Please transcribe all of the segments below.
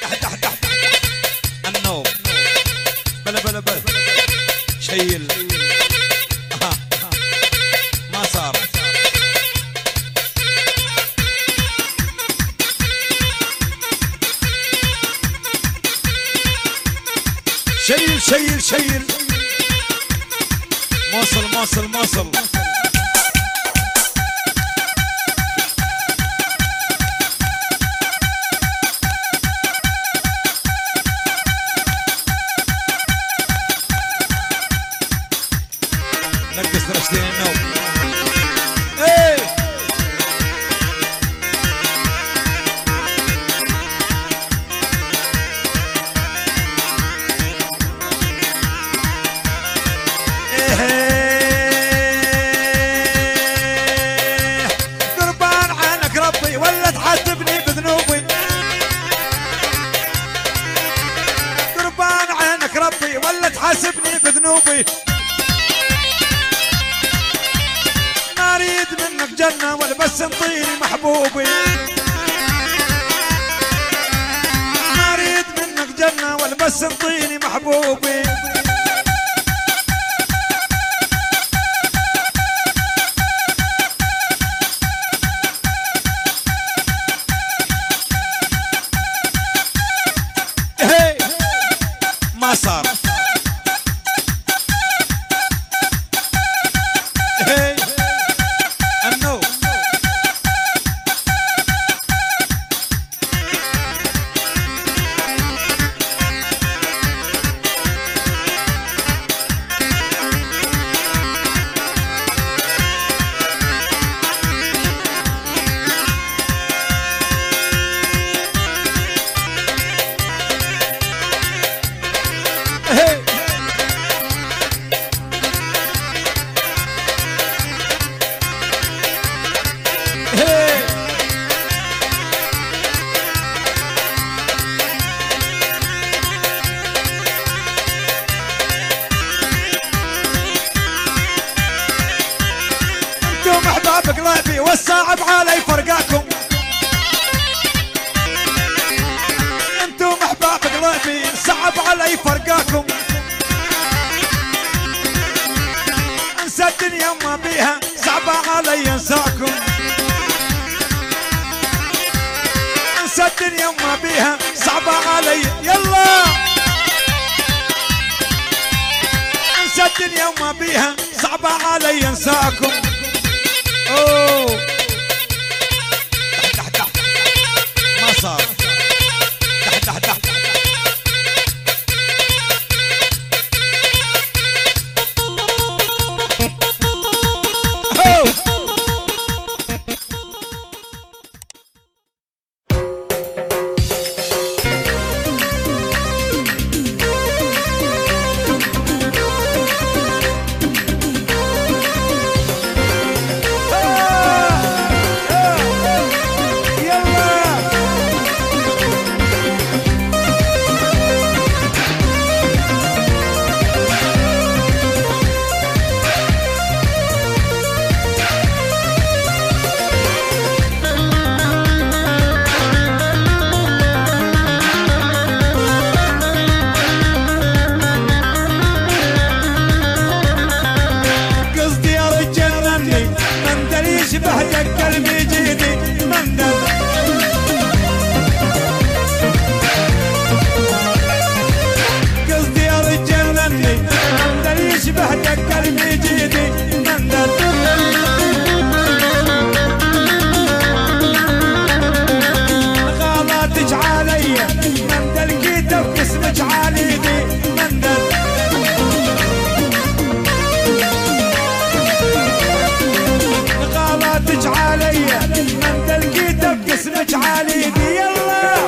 النوم بلا بلا بلا شيل ما صار شيل شيل شيل موصل موصل موصل نقص رشدين النوم ايه قربان عنك ربي ولا تعذبني بذنوبي قربان عنك ربي ولا تحاسبني بذنوبي ما اريد منك جنة ولا بس انطيني محبوبي ما اريد منك جنة ولا بس انطيني محبوبي ما صار النوم انتم احباب قلبي والصعب علي فرقاكم انتم احباب قلبي صعب علي فرقاكم انسى الدنيا وما بيها صعبة علي انساكم انسى الدنيا وما بيها صعبة علي يلا انسى الدنيا وما بيها صعبة علي انساكم اوه تحت تحت ما صار تحت تحت تحت بهجك قلبي جيدي مندل قصدي يا رجال مني مندل يشبهك قلبي جيدي مندل غلطتك علي مندل كتب اسمك عليدي مندل علي من لقيتك اسمك عليدي يلا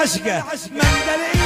العشقة من